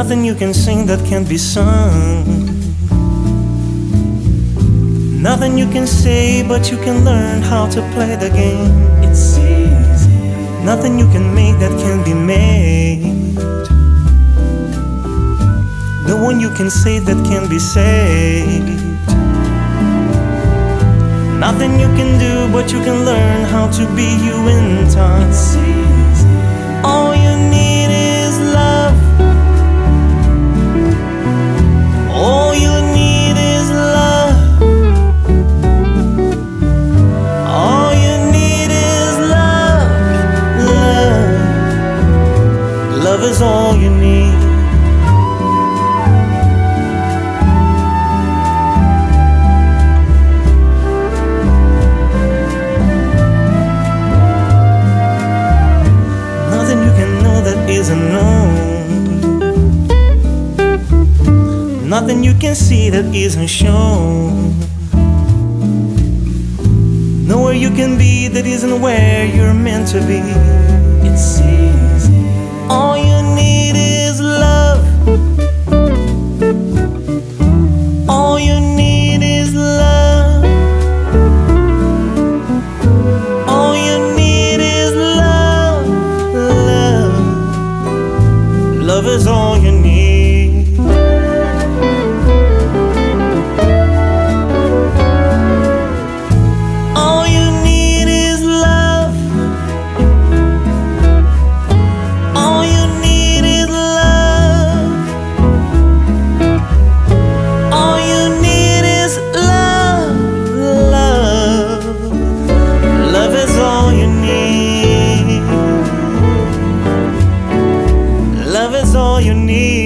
Nothing you can sing that can't be sung. Nothing you can say, but you can learn how to play the game. It's easy. Nothing you can make that can be made. No one you can save that can be saved. Nothing you can do, but you can learn how to be you in time. It's easy. All you need is love. All you need is love. All you need is love. Love. Love is all you need. Nothing you can know that isn't known. Nothing you can see that isn't shown. Nowhere you can be that isn't where you're meant to be. It's easy. All you need is love. All you need is love. All you need is love. Love. Love is all you need. All you need is love. All you need is love. All you need is love. Love. Love is all you need. Love is all you need.